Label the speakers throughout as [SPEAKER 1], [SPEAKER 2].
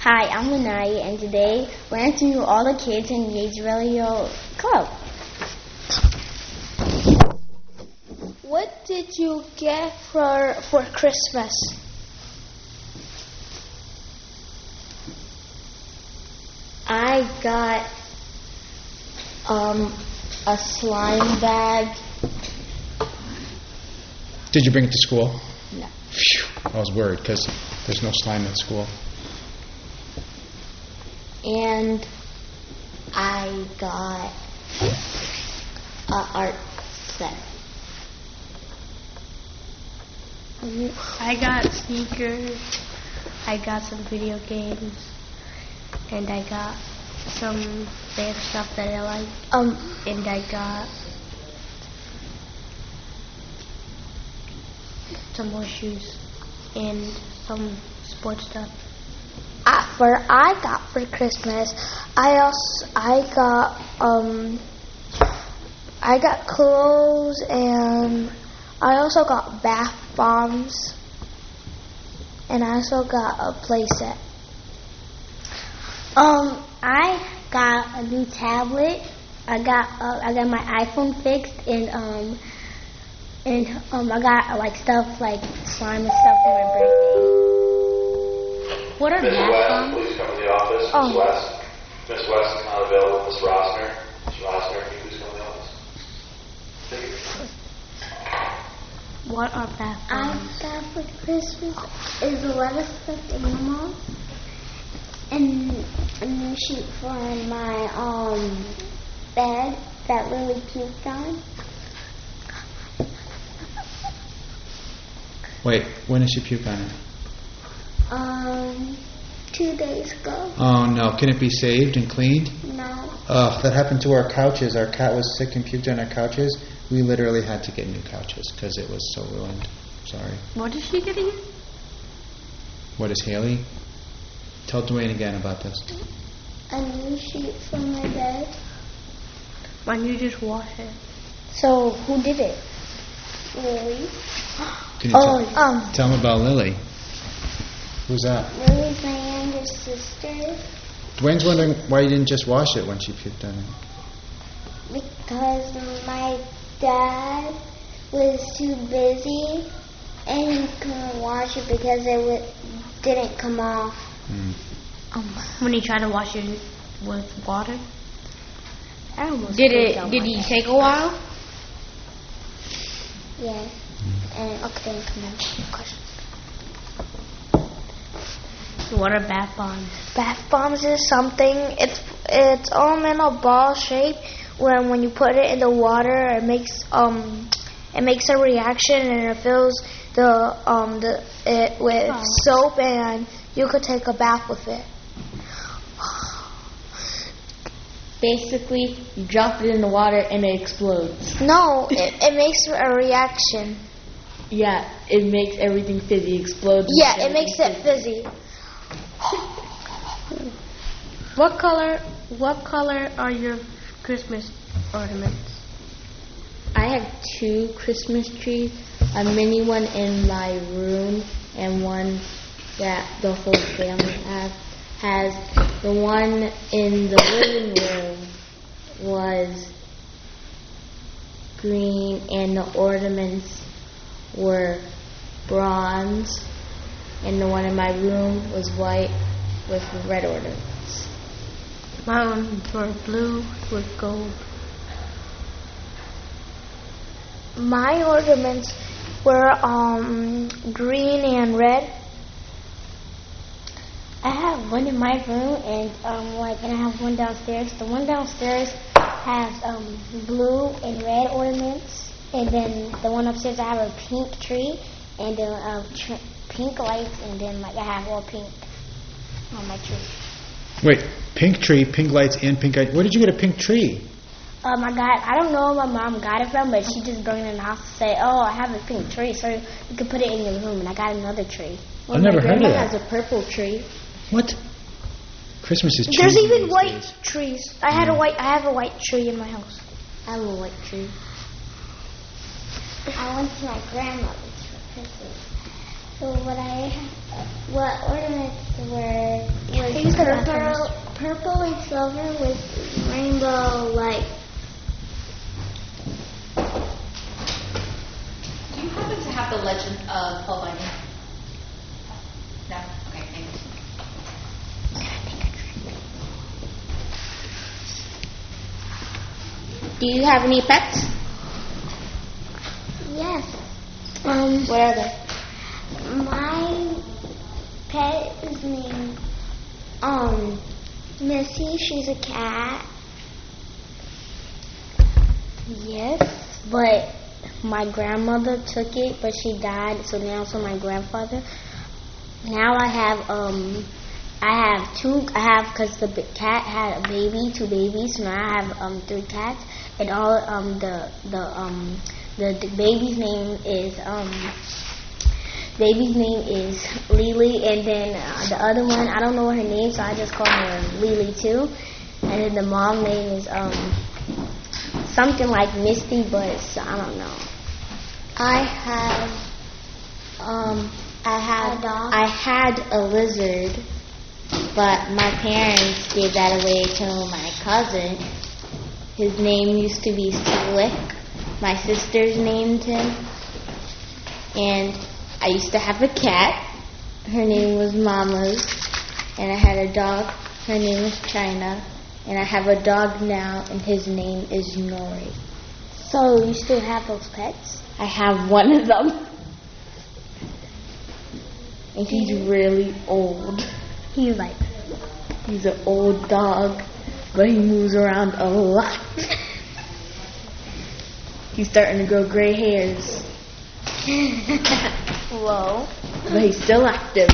[SPEAKER 1] Hi, I'm Lanai, and today we're interviewing all the kids in Yates Radio Club.
[SPEAKER 2] What did you get for Christmas?
[SPEAKER 1] I got a slime bag.
[SPEAKER 3] Did you bring it to school?
[SPEAKER 1] No.
[SPEAKER 3] Phew, I was worried because there's no slime at school.
[SPEAKER 1] And I got an art set.
[SPEAKER 4] I got sneakers, I got some video games, and I got some band stuff that I like. And I got some more shoes and some sports stuff.
[SPEAKER 2] I got for Christmas, I got clothes, and I also got bath bombs, and I also got a play set.
[SPEAKER 1] I got a new tablet. I got my iPhone fixed, and I got like stuff like slime and stuff for my birthday.
[SPEAKER 4] What are
[SPEAKER 5] Miss
[SPEAKER 4] bath
[SPEAKER 5] West,
[SPEAKER 4] bombs?
[SPEAKER 5] please come to the office. Miss West. Miss West is not available. Miss Rossner. Miss Rossner, can you please come to the office? Thank you.
[SPEAKER 4] What are bath
[SPEAKER 1] I
[SPEAKER 4] bombs?
[SPEAKER 1] got for Christmas is a lot of stuffed animals and a new sheet for my bed that Lily puked on.
[SPEAKER 3] Wait, when did she puke on it?
[SPEAKER 1] 2 days ago.
[SPEAKER 3] Oh no, can it be saved and cleaned?
[SPEAKER 1] No.
[SPEAKER 3] That happened to our couches. Our cat was sick and puked on our couches. We literally had to get new couches because it was so ruined. Sorry.
[SPEAKER 4] What is she getting?
[SPEAKER 3] What is Haley? Tell Dwayne again about this.
[SPEAKER 1] A new sheet for my bed.
[SPEAKER 4] Why don't you just wash it?
[SPEAKER 1] So who did it? Lily.
[SPEAKER 3] Can you tell him about Lily? Who's that?
[SPEAKER 1] Lily's my younger sister.
[SPEAKER 3] Dwayne's wondering why you didn't just wash it when she puked on it.
[SPEAKER 1] Because my dad was too busy and he couldn't wash it because it didn't come off.
[SPEAKER 4] When you try to wash it with water?
[SPEAKER 1] Did
[SPEAKER 4] he take a while?
[SPEAKER 1] Yes. And okay, come on. Question.
[SPEAKER 4] What are bath bombs?
[SPEAKER 2] Bath bombs is something. It's in a ball shape. When you put it in the water, it makes a reaction, and it fills it with soap, and you could take a bath with it.
[SPEAKER 6] Basically, you drop it in the water and it explodes.
[SPEAKER 2] No, it makes a reaction.
[SPEAKER 6] Yeah, it makes everything fizzy, explodes.
[SPEAKER 2] Yeah, it makes it fizzy.
[SPEAKER 4] What color are your Christmas ornaments?
[SPEAKER 6] I have 2 Christmas trees, a mini one in my room and one that the whole family has. The one in the living room was green and the ornaments were bronze, and the one in my room was white with red ornaments.
[SPEAKER 4] Mine were blue with gold.
[SPEAKER 2] My ornaments were green and red.
[SPEAKER 1] I have one in my room and I have one downstairs. The one downstairs has blue and red ornaments, and then the one upstairs I have a pink tree and then pink lights, and then I have all pink on my tree.
[SPEAKER 3] Wait, pink tree, pink lights, and pink lights. Where did you get a pink tree?
[SPEAKER 1] I don't know where my mom got it from, but she just brought it in the house to say, oh, I have a pink tree, so you can put it in your room, and I got another tree.
[SPEAKER 3] I've never heard of
[SPEAKER 6] My
[SPEAKER 3] that.
[SPEAKER 6] grandma has a purple tree.
[SPEAKER 3] What? Christmas is cheesy.
[SPEAKER 2] There's even
[SPEAKER 3] these
[SPEAKER 2] white
[SPEAKER 3] days.
[SPEAKER 2] trees. I have a white tree in my house.
[SPEAKER 1] I have a white tree. I went to my grandmother's for Christmas. So what ornaments were
[SPEAKER 2] purple and silver with rainbow light.
[SPEAKER 7] Do you happen to have the Legend of Paul Bunyan? No? Okay, thanks.
[SPEAKER 6] Do you have any pets?
[SPEAKER 2] Yes.
[SPEAKER 6] What are they?
[SPEAKER 2] My pet is named Missy. She's a cat.
[SPEAKER 1] Yes, but my grandmother took it, but she died, so now it's my grandfather. Now I have because the cat had a baby, 2 babies, so now I have 3 cats, and all the baby's name is Lily, and then the other one, I don't know her name, so I just call her Lily too. And then the mom name is something like Misty, but I don't know.
[SPEAKER 6] I had a lizard, but my parents gave that away to my cousin. His name used to be Slick. My sisters named him. And I used to have a cat. Her name was Mama's. And I had a dog. Her name was China. And I have a dog now, and his name is Nori.
[SPEAKER 1] So you still have those pets?
[SPEAKER 6] I have one of them. And he's really old.
[SPEAKER 1] He's
[SPEAKER 6] an old dog, but he moves around a lot. He's starting to grow gray hairs.
[SPEAKER 1] Whoa.
[SPEAKER 6] But he's still active.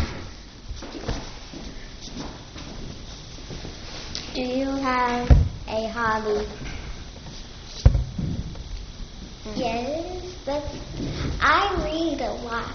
[SPEAKER 2] Do you have a hobby? Yes, I read a lot.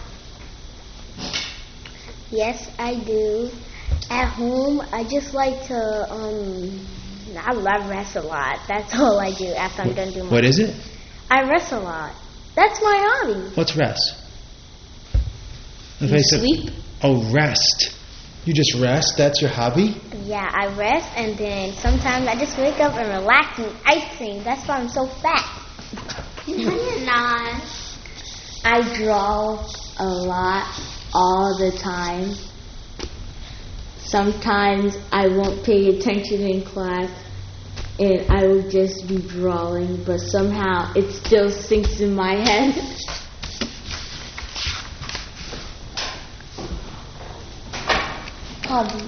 [SPEAKER 1] Yes, I do. At home, I just like to, I rest a lot. That's all I do after I'm done doing my...
[SPEAKER 3] What is it?
[SPEAKER 1] I rest a lot. That's my hobby.
[SPEAKER 3] What's rest?
[SPEAKER 6] You sleep?
[SPEAKER 3] Oh, rest. You just rest? That's your hobby?
[SPEAKER 1] Yeah, I rest, and then sometimes I just wake up and relax and eat ice cream. That's why I'm so fat.
[SPEAKER 2] No, you're not.
[SPEAKER 6] I draw a lot all the time. Sometimes I won't pay attention in class and I will just be drawing, but somehow it still sinks in my head.
[SPEAKER 1] Hobby.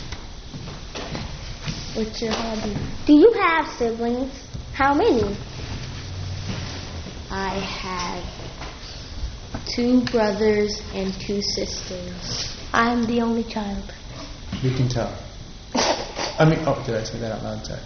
[SPEAKER 6] What's your hobby?
[SPEAKER 1] Do you have siblings? How many?
[SPEAKER 6] I have 2 brothers and 2 sisters.
[SPEAKER 1] I'm the only child.
[SPEAKER 3] You can tell. Did I say that out loud? Sorry.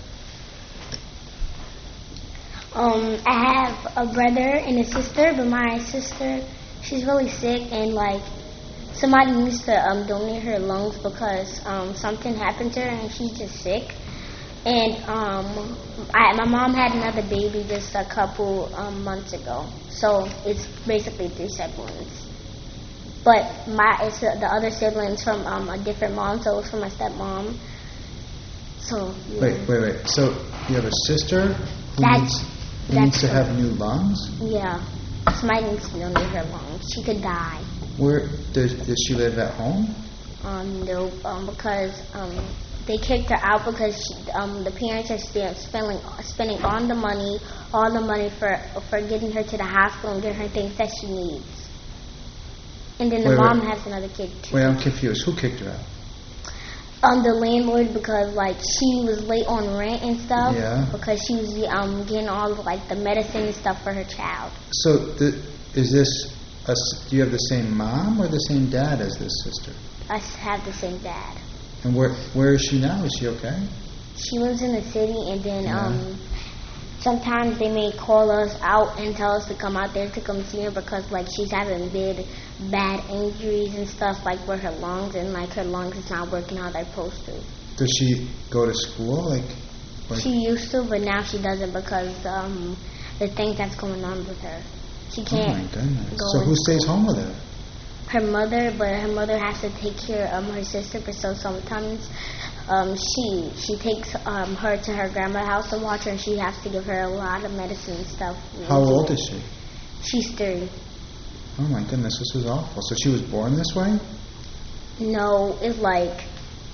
[SPEAKER 1] I have a brother and a sister, but my sister, she's really sick, and somebody used to donate her lungs because something happened to her and she's just sick. And my mom had another baby just a couple months ago, so it's basically 3 siblings. But the other siblings from a different mom, so it's from my stepmom. So yeah.
[SPEAKER 3] Wait. So you have a sister who needs to have new lungs?
[SPEAKER 1] Yeah. Somebody needs to donate her lungs. She could die.
[SPEAKER 3] Where does she live at home?
[SPEAKER 1] No, because they kicked her out because the parents are still spending all the money for getting her to the hospital and getting her things that she needs. And then the mom has another kid too.
[SPEAKER 3] Wait, I'm confused. Who kicked her out?
[SPEAKER 1] The landlord, because she was late on rent and stuff.
[SPEAKER 3] Yeah.
[SPEAKER 1] Because she was getting all of the medicine and stuff for her child.
[SPEAKER 3] So do you have the same mom or the same dad as this sister?
[SPEAKER 1] I have the same dad.
[SPEAKER 3] And where is she now? Is she okay?
[SPEAKER 1] She lives in the city, and then sometimes they may call us out and tell us to come out there to come see her because she's having bad injuries and stuff with her lungs, and her lungs is not working how they're supposed to.
[SPEAKER 3] Does she go to school?
[SPEAKER 1] She used to, but now she doesn't because the things that's going on with her. She can't.
[SPEAKER 3] Oh my goodness! So who stays home with her?
[SPEAKER 1] Her mother, but her mother has to take care of her sister, so sometimes she takes her to her grandma's house to watch her, and she has to give her a lot of medicine and stuff.
[SPEAKER 3] How old is she?
[SPEAKER 1] She's 3.
[SPEAKER 3] Oh my goodness, this is awful. So she was born this way?
[SPEAKER 1] No, it's like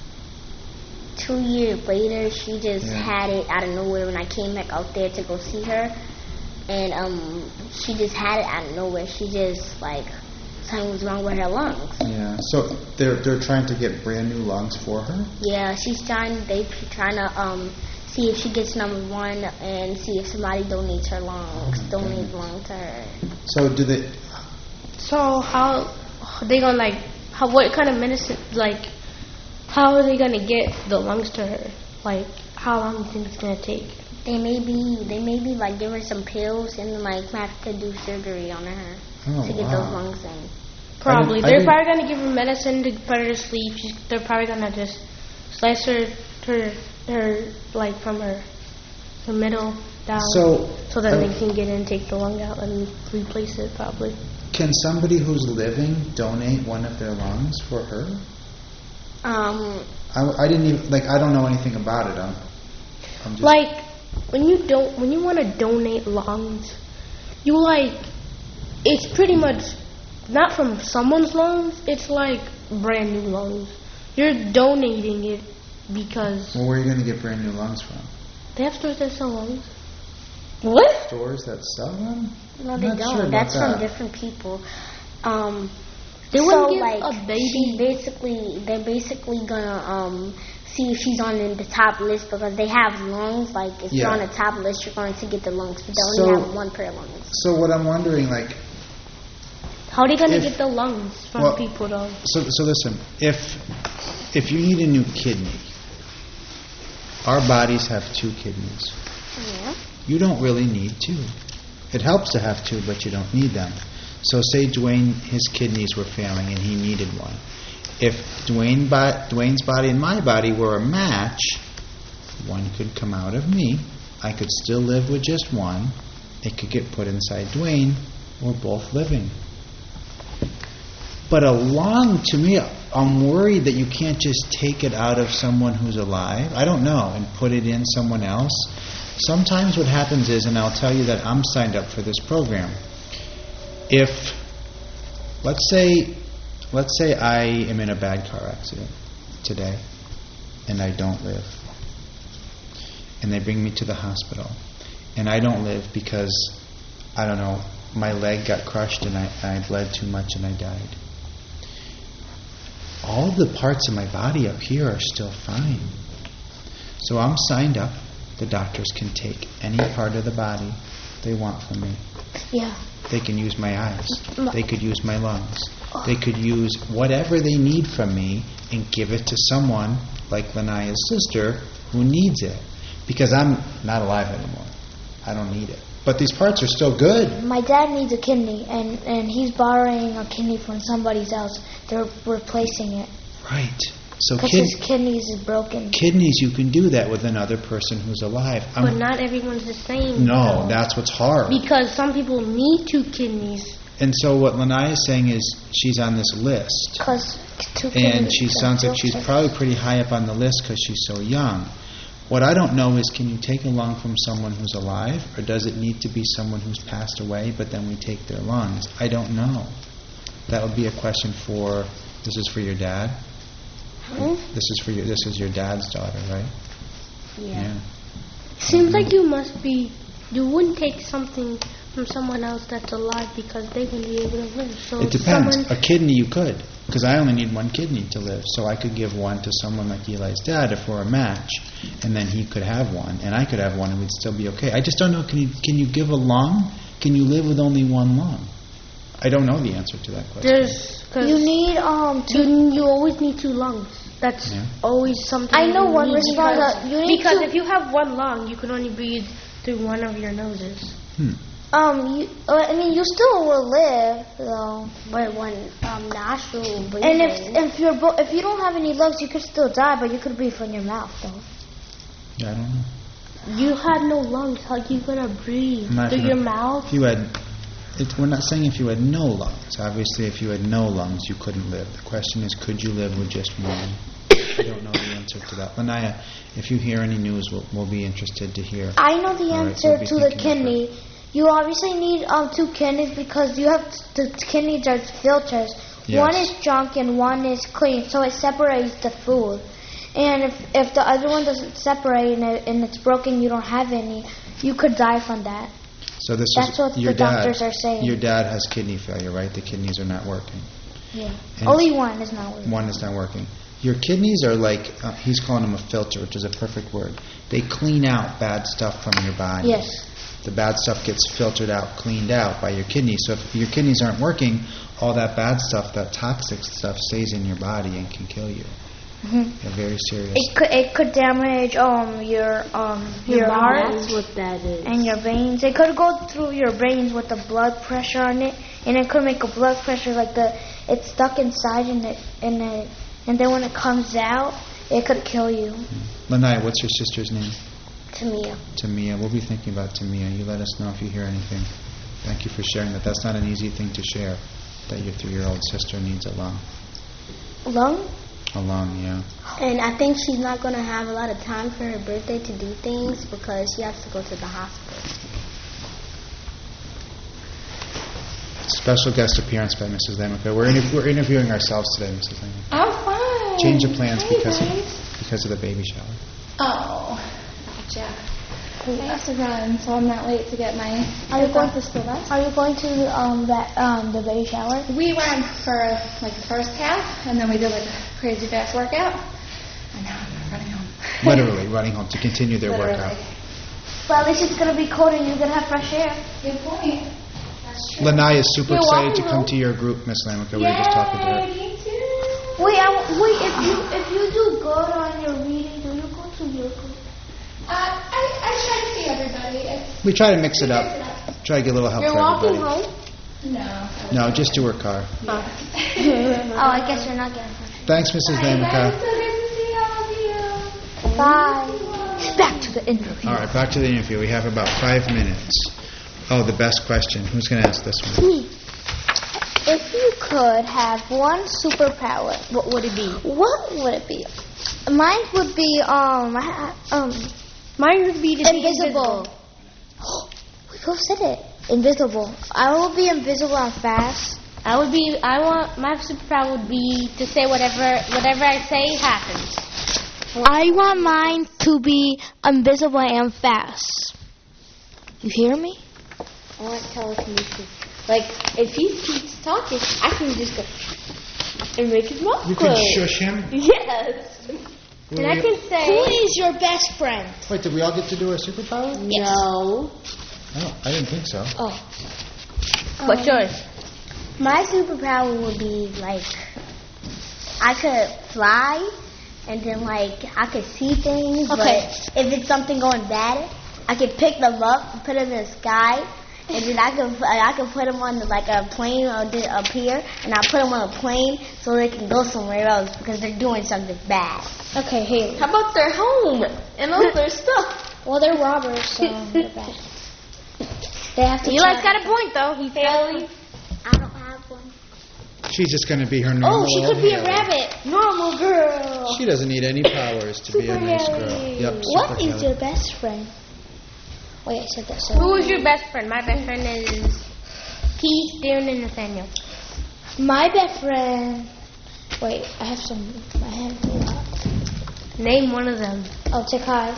[SPEAKER 1] 2 years later, she just had it out of nowhere when I came back out there to go see her. And she just had it out of nowhere. She just, like, something was wrong with her lungs.
[SPEAKER 3] Yeah, so they're trying to get brand new lungs for her?
[SPEAKER 1] Yeah, they're trying to see if she gets number 1 and see if somebody donates her lungs, donate lungs to her.
[SPEAKER 3] So do they...
[SPEAKER 4] So how are they gonna, like, what kind of medicine, like, how are they gonna get the lungs to her? Like, how long do you think it's gonna take?
[SPEAKER 1] They may be like give her some pills and then like have to do surgery on her to get those lungs in.
[SPEAKER 4] Probably. They're probably gonna give her medicine to put her to sleep. They're probably gonna just slice her like from her middle down, so that they can get in and take the lung out and replace it probably.
[SPEAKER 3] Can somebody who's living donate one of their lungs for her? I didn't even, like, I don't know anything about it. I'm just
[SPEAKER 4] like when you want to donate lungs, you like, it's pretty much not from someone's lungs. It's like brand new lungs. You're donating it because.
[SPEAKER 3] Well, where are you going to get brand new lungs from?
[SPEAKER 4] They have stores that sell lungs.
[SPEAKER 1] What?
[SPEAKER 3] Stores that sell them?
[SPEAKER 1] No, they don't.
[SPEAKER 3] Sure
[SPEAKER 1] That's
[SPEAKER 3] that.
[SPEAKER 1] from different people.
[SPEAKER 4] They wouldn't give a baby.
[SPEAKER 1] They're basically gonna see if she's on the top list because they have lungs. Like if you're on the top list, you're going to get the lungs, but they only have 1 pair of lungs.
[SPEAKER 3] So what I'm wondering, like,
[SPEAKER 4] how are they gonna get the lungs from people though?
[SPEAKER 3] So listen, if you need a new kidney, our bodies have 2 kidneys.
[SPEAKER 1] Yeah.
[SPEAKER 3] You don't really need 2. It helps to have 2, but you don't need them. So say Dwayne, his kidneys were failing and he needed one. If Dwayne's body and my body were a match, one could come out of me. I could still live with just one. It could get put inside Dwayne. We're both living. But a lung, to me, I'm worried that you can't just take it out of someone who's alive. I don't know, and put it in someone else. Sometimes what happens is, and I'll tell you that I'm signed up for this program. If, let's say I am in a bad car accident today, and I don't live, and they bring me to the hospital, and I don't live because, I don't know, my leg got crushed and I bled too much and I died. All the parts of my body up here are still fine. So I'm signed up. The doctors can take any part of the body they want from me.
[SPEAKER 1] Yeah.
[SPEAKER 3] They can use my eyes. They could use my lungs. They could use whatever they need from me and give it to someone like Lanaya's sister who needs it. Because I'm not alive anymore. I don't need it. But these parts are still good.
[SPEAKER 2] My dad needs a kidney, and he's borrowing a kidney from somebody else. They're replacing it.
[SPEAKER 3] Right. So
[SPEAKER 2] because his kidneys is broken.
[SPEAKER 3] Kidneys, you can do that with another person who's alive.
[SPEAKER 4] But not everyone's the same.
[SPEAKER 3] No, that's what's hard.
[SPEAKER 4] Because some people need 2 kidneys.
[SPEAKER 3] And so what Lanaya is saying is she's on this list.
[SPEAKER 2] Because 2
[SPEAKER 3] and
[SPEAKER 2] kidneys.
[SPEAKER 3] she sounds like she's probably pretty high up on the list because she's so young. What I don't know is, can you take a lung from someone who's alive, or does it need to be someone who's passed away, but then we take their lungs? I don't know. That would be a question for. This is for your dad. This is your dad's daughter, right?
[SPEAKER 1] Yeah.
[SPEAKER 4] Seems like you wouldn't take something from someone else that's alive because they wouldn't be able to live. So
[SPEAKER 3] it depends. A kidney you could, because I only need 1 kidney to live, so I could give one to someone like Eli's dad if we're a match, and then he could have one, and I could have one, and we'd still be okay. I just don't know. Can you give a lung? Can you live with only 1 lung? I don't know the answer to that question.
[SPEAKER 2] You need
[SPEAKER 4] you always need 2 lungs. That's always something.
[SPEAKER 2] I know one response.
[SPEAKER 4] Because if you have 1 lung, you can only breathe through one of your noses.
[SPEAKER 2] You still will live though.
[SPEAKER 1] But one nostril breathing.
[SPEAKER 2] And if you don't have any lungs, you could still die, but you could breathe from your mouth though.
[SPEAKER 3] Yeah, I don't know.
[SPEAKER 4] You had no lungs. How are you gonna breathe through your mouth?
[SPEAKER 3] If you had. We're not saying if you had no lungs. Obviously, if you had no lungs, you couldn't live. The question is, could you live with just 1? I don't know the answer answer to that. Lanaya, if you hear any news, we'll be interested to hear.
[SPEAKER 2] I know the answer
[SPEAKER 3] we'll
[SPEAKER 2] to the kidney. You obviously need 2 kidneys because you have the kidneys are filters.
[SPEAKER 3] Yes.
[SPEAKER 2] One is junk and one is clean, so it separates the food. And if the other one doesn't separate and it's broken, you don't have any, you could die from that.
[SPEAKER 3] So that's
[SPEAKER 2] what the doctors are saying.
[SPEAKER 3] Your dad has kidney failure, right? The kidneys are not working.
[SPEAKER 2] Yeah.
[SPEAKER 3] And
[SPEAKER 2] only one is not working.
[SPEAKER 3] One is not working. Your kidneys are like, he's calling them a filter, which is a perfect word. They clean out bad stuff from your body.
[SPEAKER 2] Yes.
[SPEAKER 3] The bad stuff gets filtered out, cleaned out by your kidneys. So if your kidneys aren't working, all that bad stuff, that toxic stuff, stays in your body and can kill you.
[SPEAKER 2] Mm-hmm.
[SPEAKER 3] They're very serious.
[SPEAKER 2] It could damage your heart.
[SPEAKER 6] That's what that is.
[SPEAKER 2] And your veins. It could go through your veins with the blood pressure on it, and it could make a blood pressure it's stuck inside and then when it comes out, it could kill you.
[SPEAKER 3] Lanaya, what's your sister's name?
[SPEAKER 1] Tamia.
[SPEAKER 3] Tamia. We'll be thinking about Tamia. You let us know if you hear anything. Thank you for sharing that. That's not an easy thing to share, that your 3-year-old sister needs a lung.
[SPEAKER 2] Lung?
[SPEAKER 3] A lung, yeah.
[SPEAKER 1] And I think she's not going to have a lot of time for her birthday to do things because she has to go to the hospital.
[SPEAKER 3] Special guest appearance by Mrs. Lamika. We're interviewing ourselves today, Mrs. Lamika.
[SPEAKER 7] Oh, fine.
[SPEAKER 3] Change of plans
[SPEAKER 7] Hey,
[SPEAKER 3] because of the baby shower.
[SPEAKER 7] Oh, gotcha. I have to run, so I'm not late to get my.
[SPEAKER 2] Are you going to school? Are you going to the baby shower?
[SPEAKER 7] We went for the first half, and then we did a crazy fast workout, and now I'm running home.
[SPEAKER 3] Literally running home to continue their
[SPEAKER 7] Literally.
[SPEAKER 3] workout.
[SPEAKER 2] Well, at least it's going to be cold and you're going to have fresh air.
[SPEAKER 7] Good point. That's true.
[SPEAKER 3] Lanaya is super
[SPEAKER 2] You're
[SPEAKER 3] excited to
[SPEAKER 2] welcome.
[SPEAKER 3] come to your group, Miss Lamika. We were just talking to her.
[SPEAKER 7] Me too.
[SPEAKER 2] Wait, if you do good on your reading, do you go to your group?
[SPEAKER 7] I try to see everybody.
[SPEAKER 3] We try to mix it up. Try to get a little help
[SPEAKER 2] You're
[SPEAKER 3] for
[SPEAKER 2] walking
[SPEAKER 3] everybody.
[SPEAKER 2] home?
[SPEAKER 7] No.
[SPEAKER 3] No, just to her car.
[SPEAKER 2] Oh, I guess you're not getting fresh.
[SPEAKER 3] Thanks, Mrs.
[SPEAKER 7] Hi, guys.
[SPEAKER 3] Lamika.
[SPEAKER 7] So good to see all of you.
[SPEAKER 2] Bye. Back to the interview.
[SPEAKER 3] All right, back to the interview. We have about 5 minutes. Oh, the best question. Who's going to ask this one?
[SPEAKER 2] Me. If you could have one superpower,
[SPEAKER 1] What would it be?
[SPEAKER 2] what would it be? Mine would be
[SPEAKER 1] Mine would be to be
[SPEAKER 2] invisible. We both said it. Invisible. I will be invisible and fast.
[SPEAKER 1] I want my superpower would be to say whatever I say happens.
[SPEAKER 2] I want mine to be invisible and fast. You hear me?
[SPEAKER 6] I want telekinesis. Like, if he keeps talking, I can just go and make his mouth
[SPEAKER 3] You
[SPEAKER 6] close.
[SPEAKER 3] can shush him.
[SPEAKER 6] Yes.
[SPEAKER 1] And I can
[SPEAKER 2] Who
[SPEAKER 1] say
[SPEAKER 2] is your best friend?
[SPEAKER 3] Wait, did we all get to do our superpower?
[SPEAKER 6] No.
[SPEAKER 3] Oh, I didn't think so.
[SPEAKER 6] What's yours?
[SPEAKER 1] my superpower would be I could fly, and then I could see things.
[SPEAKER 2] Okay.
[SPEAKER 1] But if it's something going bad, I could pick them up and put them in the sky. And then I could put them on a plane up here, and I put them on a plane so they can go somewhere else because they're doing something bad.
[SPEAKER 2] Okay, Haley.
[SPEAKER 6] How about their home and all their stuff?
[SPEAKER 2] Well, they're robbers, so they're bad. They have to.
[SPEAKER 1] Eli's got a point though. He's
[SPEAKER 6] Haley?
[SPEAKER 1] I don't have one.
[SPEAKER 3] She's just going to be her normal.
[SPEAKER 2] Oh, she could be a rabbit. Normal girl.
[SPEAKER 3] She doesn't need any powers to be a nice girl. Yep.
[SPEAKER 2] What
[SPEAKER 3] super
[SPEAKER 2] is
[SPEAKER 3] Haley.
[SPEAKER 2] your best friend? Wait, I said that.
[SPEAKER 1] Who is your best friend? My best friend is Keith, Darren, and Nathaniel.
[SPEAKER 2] My best friend. Wait, I have some. I have a lot.
[SPEAKER 1] Name one of them.
[SPEAKER 2] Oh, Takai.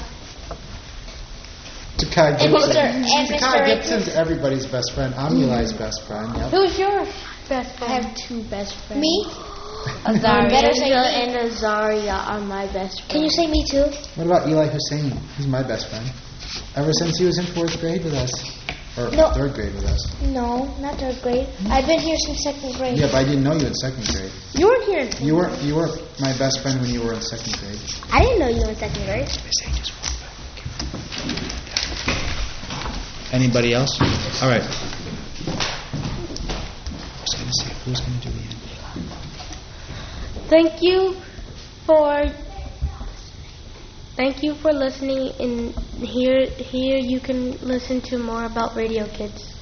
[SPEAKER 3] Takai
[SPEAKER 2] And
[SPEAKER 3] Gibson.
[SPEAKER 2] Mr.
[SPEAKER 3] Takai Gibson's everybody's best friend. I'm Eli's best friend. Yep.
[SPEAKER 1] Who's your best
[SPEAKER 2] I
[SPEAKER 1] friend?
[SPEAKER 2] have two best friends.
[SPEAKER 1] Me?
[SPEAKER 2] Better say
[SPEAKER 6] Angel
[SPEAKER 2] me.
[SPEAKER 6] and Azaria are my best friends.
[SPEAKER 2] Can you say me too?
[SPEAKER 3] What about Eli Hussein? He's my best friend. Ever since he was in 4th grade with us. Or
[SPEAKER 2] No.
[SPEAKER 3] 3rd grade with us.
[SPEAKER 2] No, not third grade. I've been here since second grade.
[SPEAKER 3] Yeah, but I didn't know you in 2nd grade.
[SPEAKER 1] You weren't here.
[SPEAKER 3] You were my best friend when you were in 2nd grade.
[SPEAKER 1] I didn't know you were in second grade.
[SPEAKER 3] Anybody else? All right. I was going to say, who's going to do the end?
[SPEAKER 1] Thank you for listening, and here you can listen to more about Radio Kids.